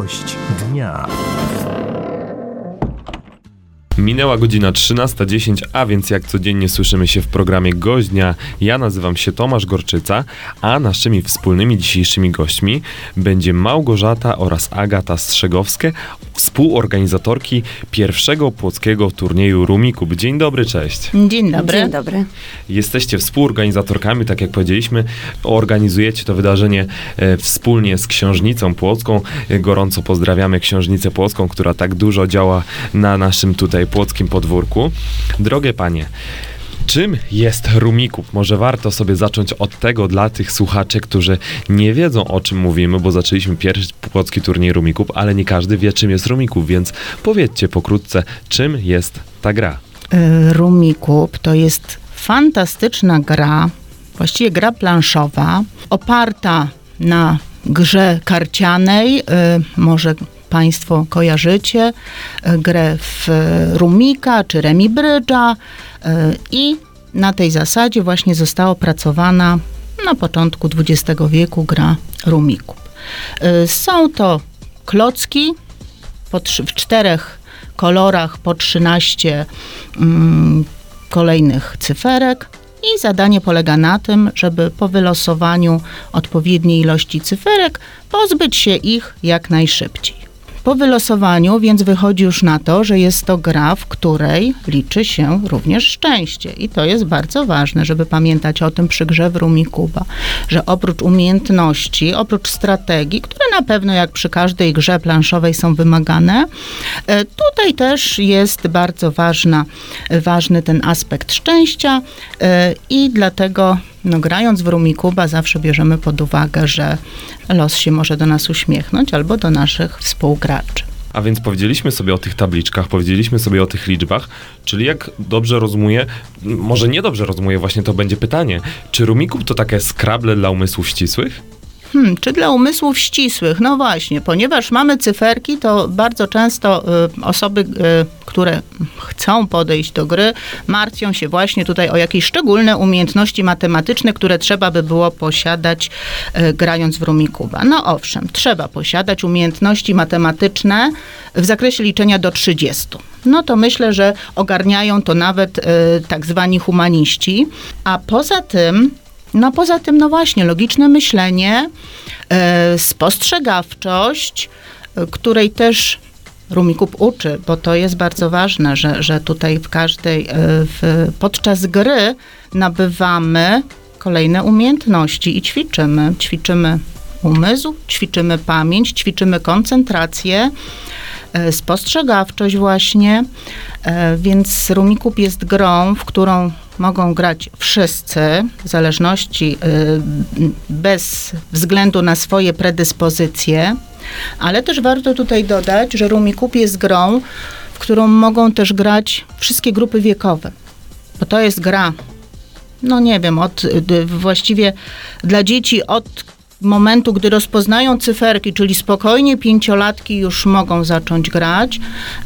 Gość dnia. Minęła godzina 13:10, a więc jak codziennie słyszymy się w programie Gość Dnia. Ja nazywam się Tomasz Gorczyca, a naszymi wspólnymi dzisiejszymi gośćmi będzie Małgorzata oraz Agata Strzegowskie, współorganizatorki pierwszego płockiego turnieju Rumikup. Dzień dobry, cześć. Dzień dobry. Dzień dobry. Jesteście współorganizatorkami, tak jak powiedzieliśmy, organizujecie to wydarzenie wspólnie z Książnicą Płocką. Gorąco pozdrawiamy Książnicę Płocką, która tak dużo działa na naszym tutaj płockim podwórku. Drogie panie, czym jest Rumikup? Może warto sobie zacząć od tego dla tych słuchaczy, którzy nie wiedzą, o czym mówimy, bo zaczęliśmy pierwszy płocki turniej Rumikup, ale nie każdy wie, czym jest Rumikup, więc powiedzcie pokrótce, czym jest ta gra. Rumikup to jest fantastyczna gra, właściwie gra planszowa, oparta na grze karcianej. Może Państwo kojarzycie grę w rumika czy remi brydża i na tej zasadzie właśnie została opracowana na początku XX wieku gra Rumikup. Są to klocki w 4 kolorach po 13 kolejnych cyferek. I zadanie polega na tym, żeby po wylosowaniu odpowiedniej ilości cyferek pozbyć się ich jak najszybciej. Po wylosowaniu więc wychodzi już na to, że jest to gra, w której liczy się również szczęście. I to jest bardzo ważne, żeby pamiętać o tym przy grze w Rumikupa, że oprócz umiejętności, oprócz strategii, które na pewno jak przy każdej grze planszowej są wymagane, tutaj też jest bardzo ważny ten aspekt szczęścia i dlatego grając w Rumikupa zawsze bierzemy pod uwagę, że los się może do nas uśmiechnąć albo do naszych współgraczy. A więc powiedzieliśmy sobie o tych tabliczkach, powiedzieliśmy sobie o tych liczbach, czyli jak dobrze rozumuję, może niedobrze rozumuję, właśnie to będzie pytanie, czy Rumikup to takie Scrabble dla umysłów ścisłych? Czy dla umysłów ścisłych? No właśnie, ponieważ mamy cyferki, to bardzo często osoby, które chcą podejść do gry, martwią się właśnie tutaj o jakieś szczególne umiejętności matematyczne, które trzeba by było posiadać grając w Rumikupa. No owszem, trzeba posiadać umiejętności matematyczne w zakresie liczenia do 30. No to myślę, że ogarniają to nawet tak zwani humaniści, a poza tym, no właśnie, logiczne myślenie, spostrzegawczość, której też Rumikup uczy, bo to jest bardzo ważne, że tutaj podczas gry nabywamy kolejne umiejętności i ćwiczymy umysł, ćwiczymy pamięć, ćwiczymy koncentrację, spostrzegawczość właśnie, więc Rumikup jest grą, w którą mogą grać wszyscy, w zależności, bez względu na swoje predyspozycje, ale też warto tutaj dodać, że Rumikup jest grą, w którą mogą też grać wszystkie grupy wiekowe, bo to jest gra, no nie wiem, właściwie dla dzieci od momentu, gdy rozpoznają cyferki, czyli spokojnie 5-latki już mogą zacząć grać.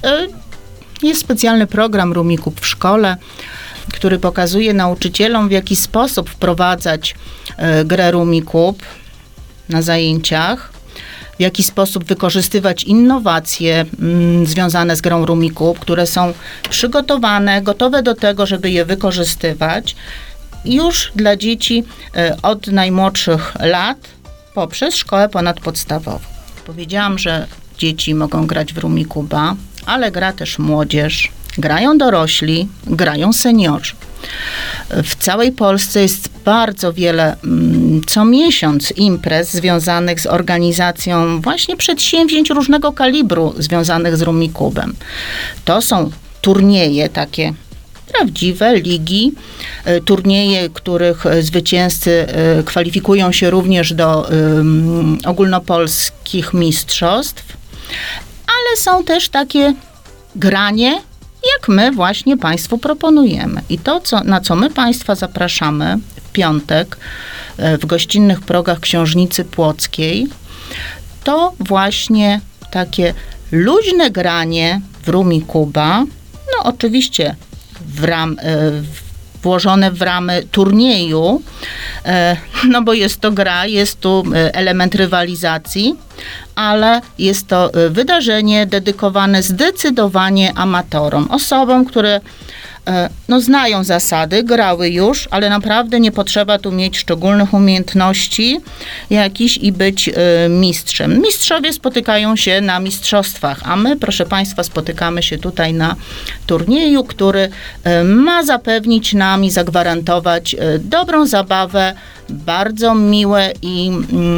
Jest specjalny program Rumikup w szkole, który pokazuje nauczycielom, w jaki sposób wprowadzać grę Rumikup na zajęciach, w jaki sposób wykorzystywać innowacje związane z grą Rumikup, które są przygotowane, gotowe do tego, żeby je wykorzystywać już dla dzieci od najmłodszych lat poprzez szkołę ponadpodstawową. Powiedziałam, że dzieci mogą grać w Rumikupa, ale gra też młodzież, grają dorośli, grają seniorzy. W całej Polsce jest bardzo wiele co miesiąc imprez związanych z organizacją właśnie przedsięwzięć różnego kalibru związanych z Rumikupem. To są turnieje takie prawdziwe, ligi, turnieje, których zwycięzcy kwalifikują się również do ogólnopolskich mistrzostw, ale są też takie granie, jak my właśnie Państwu proponujemy. I to, na co my Państwa zapraszamy w piątek w gościnnych progach Książnicy Płockiej, to właśnie takie luźne granie w Rumikupa, no oczywiście włożone w ramy turnieju, no bo jest to gra, jest tu element rywalizacji, ale jest to wydarzenie dedykowane zdecydowanie amatorom, osobom, które no, znają zasady, grały już, ale naprawdę nie potrzeba tu mieć szczególnych umiejętności jakichś i być mistrzem. Mistrzowie spotykają się na mistrzostwach, a my, proszę Państwa, spotykamy się tutaj na turnieju, który ma zapewnić nam i zagwarantować dobrą zabawę, bardzo miłe i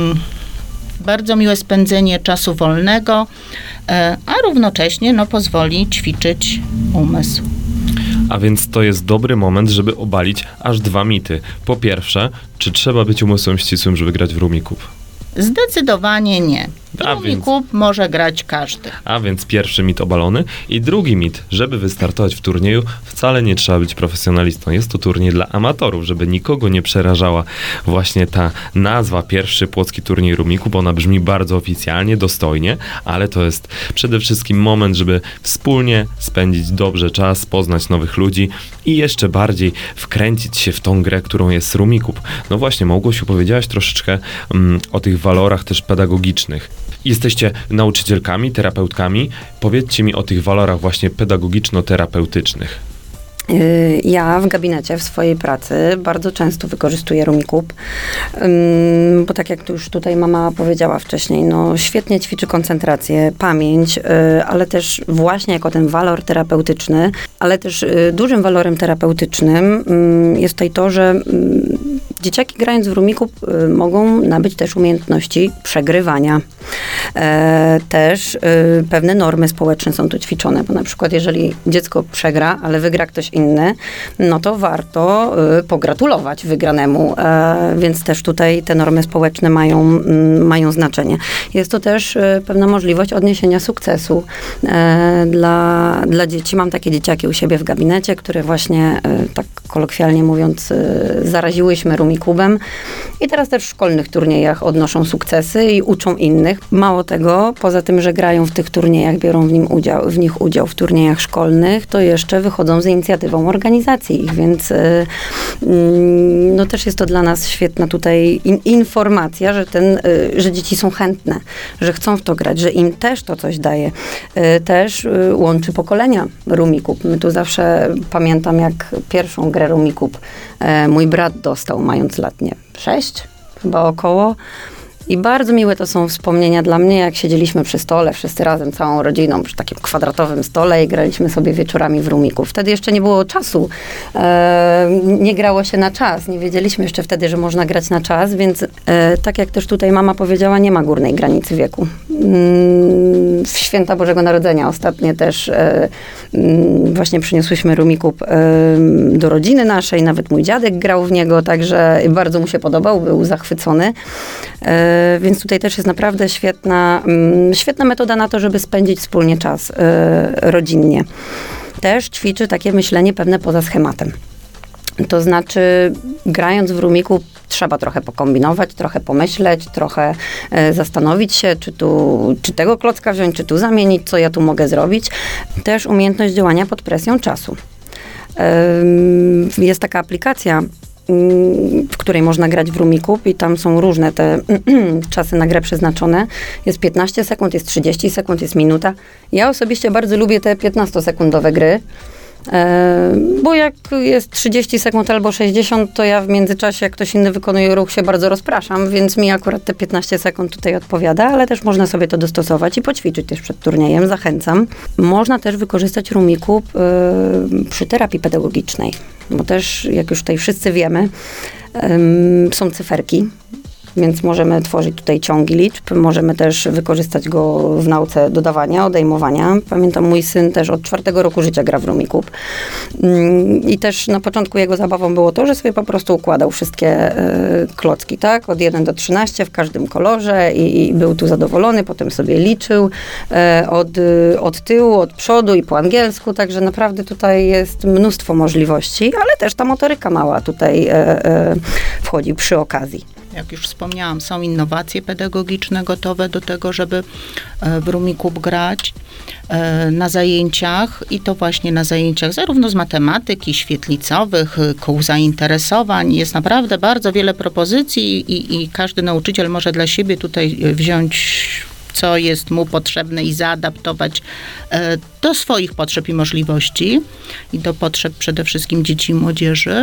bardzo miłe spędzenie czasu wolnego, a równocześnie no, pozwoli ćwiczyć umysł. A więc to jest dobry moment, żeby obalić aż 2 mity. Po pierwsze, czy trzeba być umysłem ścisłym, żeby grać w Rummikub? Zdecydowanie nie. Rummikub może grać każdy. A więc pierwszy mit obalony. I drugi mit, żeby wystartować w turnieju, wcale nie trzeba być profesjonalistą. Jest to turniej dla amatorów, żeby nikogo nie przerażała właśnie ta nazwa, pierwszy płocki turniej Rummikub. Ona brzmi bardzo oficjalnie, dostojnie, ale to jest przede wszystkim moment, żeby wspólnie spędzić dobrze czas, poznać nowych ludzi i jeszcze bardziej wkręcić się w tą grę, którą jest Rummikub. No właśnie, Małgosiu, powiedziałaś troszeczkę o tych walorach też pedagogicznych. Jesteście nauczycielkami, terapeutkami. Powiedzcie mi o tych walorach właśnie pedagogiczno-terapeutycznych. Ja w gabinecie, w swojej pracy bardzo często wykorzystuję Rummikub, bo tak jak już tutaj mama powiedziała wcześniej, no świetnie ćwiczy koncentrację, pamięć, ale też właśnie jako ten walor terapeutyczny, ale też dużym walorem terapeutycznym jest tutaj to, że dzieciaki grając w Rummikub mogą nabyć też umiejętności przegrywania. Też pewne normy społeczne są tu ćwiczone, bo na przykład jeżeli dziecko przegra, ale wygra ktoś inny, no to warto pogratulować wygranemu, więc też tutaj te normy społeczne mają znaczenie. Jest to też pewna możliwość odniesienia sukcesu dla dzieci. Mam takie dzieciaki u siebie w gabinecie, które właśnie, tak kolokwialnie mówiąc, zaraziłyśmy Rummikubem i teraz też w szkolnych turniejach odnoszą sukcesy i uczą innych. Mało tego, poza tym, że grają w tych turniejach, biorą w nich udział w turniejach szkolnych, to jeszcze wychodzą z inicjatywą organizacji ich, więc no też jest to dla nas świetna tutaj informacja, że dzieci są chętne, że chcą w to grać, że im też to coś daje. Też łączy pokolenia Rummikub. My tu zawsze pamiętam, jak pierwszą grę Rummikub mój brat dostał, mając lat, 6 chyba około. I bardzo miłe to są wspomnienia dla mnie, jak siedzieliśmy przy stole, wszyscy razem, całą rodziną, przy takim kwadratowym stole i graliśmy sobie wieczorami w Rummikub. Wtedy jeszcze nie było czasu, nie grało się na czas, nie wiedzieliśmy jeszcze wtedy, że można grać na czas, więc tak jak też tutaj mama powiedziała, nie ma górnej granicy wieku. W święta Bożego Narodzenia ostatnie też właśnie przyniosłyśmy Rummikub do rodziny naszej, nawet mój dziadek grał w niego, także bardzo mu się podobał, był zachwycony. Więc tutaj też jest naprawdę świetna metoda na to, żeby spędzić wspólnie czas rodzinnie. Też ćwiczy takie myślenie pewne poza schematem. To znaczy, grając w Rummikub trzeba trochę pokombinować, trochę pomyśleć, trochę zastanowić się, czy tego klocka wziąć, czy tu zamienić, co ja tu mogę zrobić. Też umiejętność działania pod presją czasu. Jest taka aplikacja, w której można grać w Rummikub i tam są różne te czasy na grę przeznaczone. Jest 15 sekund, jest 30 sekund, jest minuta. Ja osobiście bardzo lubię te 15-sekundowe gry, bo jak jest 30 sekund albo 60, to ja w międzyczasie, jak ktoś inny wykonuje ruch, się bardzo rozpraszam, więc mi akurat te 15 sekund tutaj odpowiada, ale też można sobie to dostosować i poćwiczyć też przed turniejem, zachęcam. Można też wykorzystać Rummikub przy terapii pedagogicznej, bo też, jak już tutaj wszyscy wiemy, są cyferki, więc możemy tworzyć tutaj ciągi liczb, możemy też wykorzystać go w nauce dodawania, odejmowania. Pamiętam, mój syn też od 4 roku życia gra w Rummikub. I też na początku jego zabawą było to, że sobie po prostu układał wszystkie klocki, tak? Od 1 do 13 w każdym kolorze i był tu zadowolony, potem sobie liczył od tyłu, od przodu i po angielsku, także naprawdę tutaj jest mnóstwo możliwości, ale też ta motoryka mała tutaj wchodzi przy okazji. jak już wspomniałam, są innowacje pedagogiczne gotowe do tego, żeby w Rumikub grać na zajęciach i to właśnie na zajęciach zarówno z matematyki, świetlicowych, kół zainteresowań. Jest naprawdę bardzo wiele propozycji i każdy nauczyciel może dla siebie tutaj wziąć, co jest mu potrzebne i zaadaptować do swoich potrzeb i możliwości i do potrzeb przede wszystkim dzieci i młodzieży.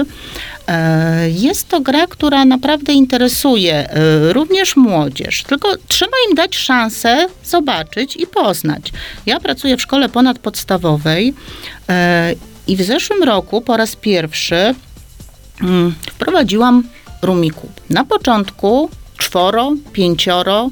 Jest to gra, która naprawdę interesuje również młodzież, tylko trzeba im dać szansę zobaczyć i poznać. Ja pracuję w szkole ponadpodstawowej i w zeszłym roku po raz pierwszy wprowadziłam Rumikub. Na początku 4, 5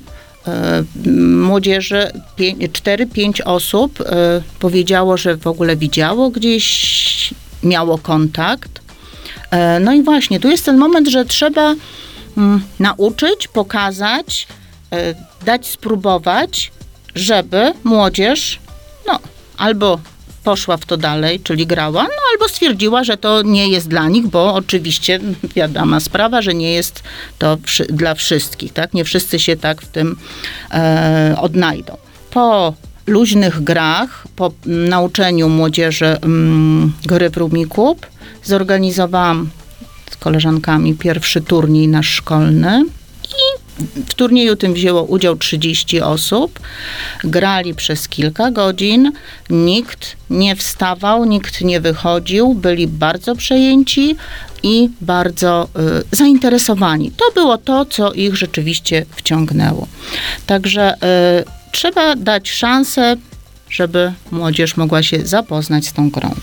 młodzieży, 4-5 osób powiedziało, że w ogóle widziało gdzieś, miało kontakt. No i właśnie, tu jest ten moment, że trzeba nauczyć, pokazać, dać spróbować, żeby młodzież albo poszła w to dalej, czyli grała, albo stwierdziła, że to nie jest dla nich, bo oczywiście wiadoma sprawa, że nie jest to dla wszystkich, tak? Nie wszyscy się tak w tym odnajdą. Po luźnych grach, po nauczeniu młodzieży gry w Rumikub, zorganizowałam z koleżankami pierwszy turniej nasz szkolny i w turnieju tym wzięło udział 30 osób. Grali przez kilka godzin. Nikt nie wstawał, nikt nie wychodził. Byli bardzo przejęci i bardzo zainteresowani. To było to, co ich rzeczywiście wciągnęło. Także trzeba dać szansę, żeby młodzież mogła się zapoznać z tą grą.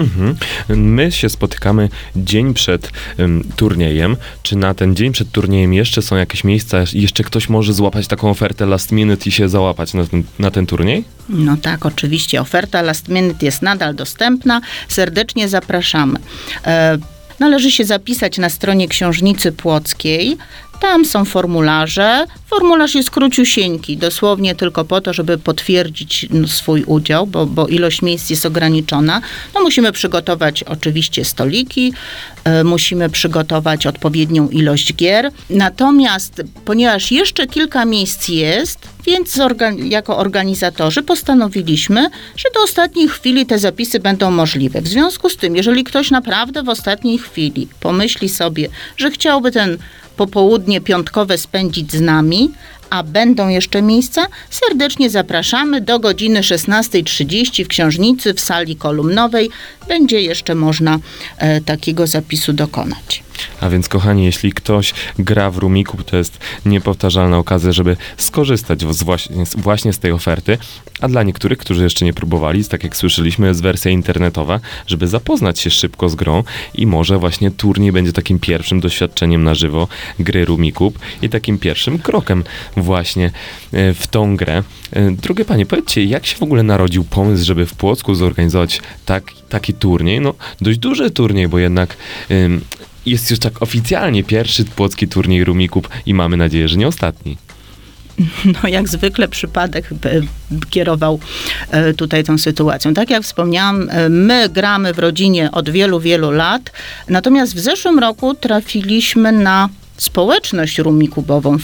My się spotykamy dzień przed turniejem. Czy na ten dzień przed turniejem jeszcze są jakieś miejsca, jeszcze ktoś może złapać taką ofertę last minute i się załapać na ten turniej? No tak, oczywiście. Oferta last minute jest nadal dostępna. Serdecznie zapraszamy. Należy się zapisać na stronie Książnicy Płockiej. Tam są formularze. Formularz jest króciusieńki, dosłownie tylko po to, żeby potwierdzić swój udział, bo ilość miejsc jest ograniczona. No musimy przygotować oczywiście stoliki, musimy przygotować odpowiednią ilość gier. Natomiast, ponieważ jeszcze kilka miejsc jest, więc jako organizatorzy postanowiliśmy, że do ostatniej chwili te zapisy będą możliwe. W związku z tym, jeżeli ktoś naprawdę w ostatniej chwili pomyśli sobie, że chciałby ten popołudnie piątkowe spędzić z nami, a będą jeszcze miejsca, serdecznie zapraszamy do godziny 16:30 w Książnicy, w sali kolumnowej. Będzie jeszcze można takiego zapisu dokonać. A więc, kochani, jeśli ktoś gra w Rumikub, to jest niepowtarzalna okazja, żeby skorzystać właśnie z tej oferty. A dla niektórych, którzy jeszcze nie próbowali, tak jak słyszeliśmy, jest wersja internetowa, żeby zapoznać się szybko z grą i może właśnie turniej będzie takim pierwszym doświadczeniem na żywo gry Rumikub i takim pierwszym krokiem właśnie w tą grę. Drogie panie, powiedzcie, jak się w ogóle narodził pomysł, żeby w Płocku zorganizować taki turniej? No, dość duży turniej, bo jednak jest już tak oficjalnie pierwszy płocki turniej Rumikub i mamy nadzieję, że nie ostatni. No jak zwykle przypadek kierował tutaj tą sytuacją. Tak jak wspomniałam, my gramy w rodzinie od wielu, wielu lat, natomiast w zeszłym roku trafiliśmy na społeczność rumikubową,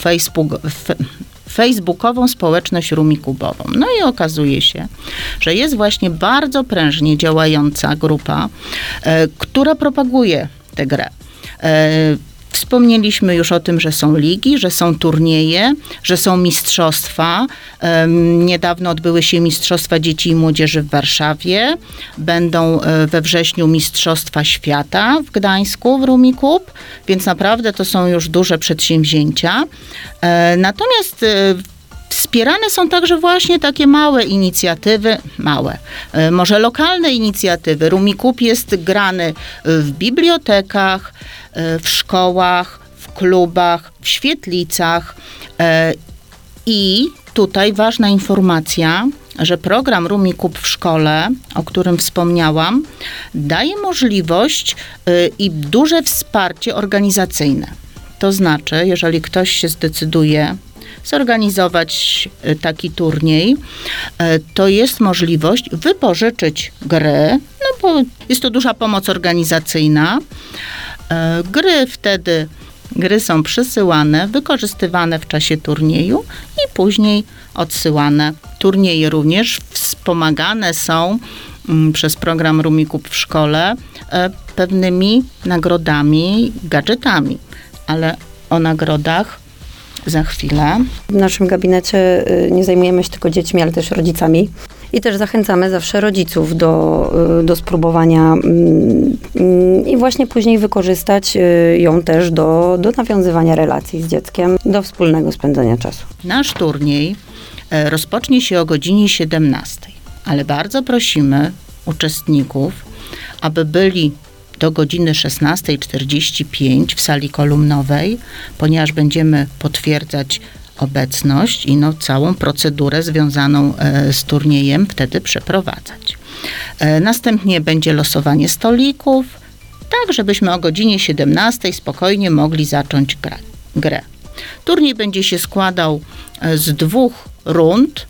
facebookową społeczność rumikubową. No i okazuje się, że jest właśnie bardzo prężnie działająca grupa, która propaguje tę grę. Wspomnieliśmy już o tym, że są ligi, że są turnieje, że są mistrzostwa. Niedawno odbyły się Mistrzostwa Dzieci i Młodzieży w Warszawie. Będą we wrześniu Mistrzostwa Świata w Gdańsku w Rumikub, więc naprawdę to są już duże przedsięwzięcia. Natomiast wspierane są także właśnie takie małe inicjatywy, może lokalne inicjatywy. Rumikub jest grany w bibliotekach, w szkołach, w klubach, w świetlicach i tutaj ważna informacja, że program Rumikub w szkole, o którym wspomniałam, daje możliwość i duże wsparcie organizacyjne. To znaczy, jeżeli ktoś się zdecyduje zorganizować taki turniej, to jest możliwość wypożyczyć gry, no bo jest to duża pomoc organizacyjna. Gry wtedy Gry są przysyłane, wykorzystywane w czasie turnieju i później odsyłane. Turnieje również wspomagane są przez program Rumikup w szkole pewnymi nagrodami, gadżetami, ale o nagrodach za chwilę. W naszym gabinecie nie zajmujemy się tylko dziećmi, ale też rodzicami. I też zachęcamy zawsze rodziców do spróbowania i właśnie później wykorzystać ją też do nawiązywania relacji z dzieckiem, do wspólnego spędzania czasu. Nasz turniej rozpocznie się o godzinie 17, ale bardzo prosimy uczestników, aby byli do godziny 16:45 w sali kolumnowej, ponieważ będziemy potwierdzać obecność i całą procedurę związaną z turniejem wtedy przeprowadzać. Następnie będzie losowanie stolików, tak żebyśmy o godzinie 17 spokojnie mogli zacząć grę. Turniej będzie się składał z 2 rund,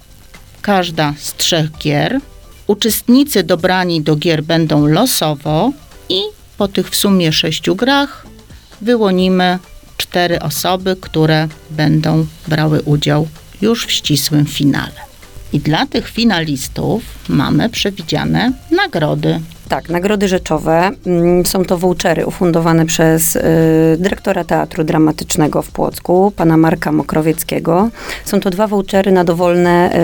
każda z 3 gier. Uczestnicy dobrani do gier będą losowo i po tych w sumie 6 grach wyłonimy 4 osoby, które będą brały udział już w ścisłym finale. I dla tych finalistów mamy przewidziane nagrody. Tak, nagrody rzeczowe. Są to vouchery ufundowane przez dyrektora Teatru Dramatycznego w Płocku, pana Marka Mokrowieckiego. Są to 2 vouchery na dowolne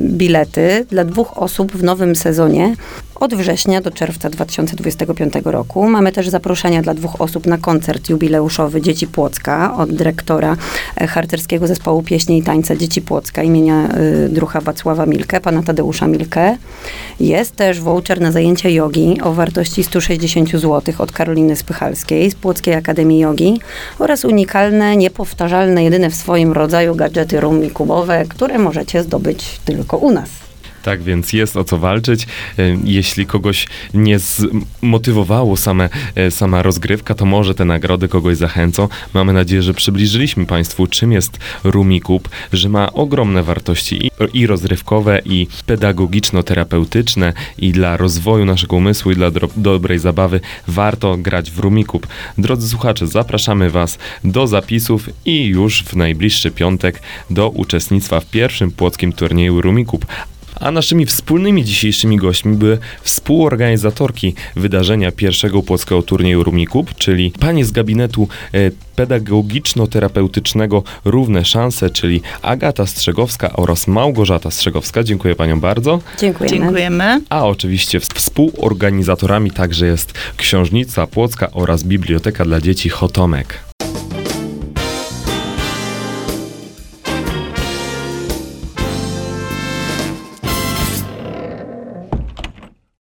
bilety dla 2 osób w nowym sezonie od września do czerwca 2025 roku. Mamy też zaproszenia dla 2 osób na koncert jubileuszowy Dzieci Płocka od dyrektora harcerskiego zespołu Pieśni i Tańce Dzieci Płocka imienia druha Wacława Milkę, pana Tadeusza Milkę. Jest też voucher na zajęcia jogi o wartości 160 zł od Karoliny Spychalskiej z Płockiej Akademii Jogi oraz unikalne, niepowtarzalne, jedyne w swoim rodzaju gadżety rumikubowe, które możecie zdobyć tylko u nas. Tak, więc jest o co walczyć. Jeśli kogoś nie zmotywowało sama rozgrywka, to może te nagrody kogoś zachęcą. Mamy nadzieję, że przybliżyliśmy Państwu, czym jest Rumikup, że ma ogromne wartości i rozrywkowe, i pedagogiczno-terapeutyczne, i dla rozwoju naszego umysłu, i dla dobrej zabawy warto grać w Rumikup. Drodzy słuchacze, zapraszamy Was do zapisów i już w najbliższy piątek do uczestnictwa w pierwszym płockim turnieju Rumikup. A naszymi wspólnymi dzisiejszymi gośćmi były współorganizatorki wydarzenia pierwszego płockiego turnieju Rumikup, czyli panie z gabinetu pedagogiczno-terapeutycznego Równe Szanse, czyli Agata Strzegowska oraz Małgorzata Strzegowska. Dziękuję paniom bardzo. Dziękujemy. A oczywiście współorganizatorami także jest Książnica Płocka oraz Biblioteka dla Dzieci Chotomek.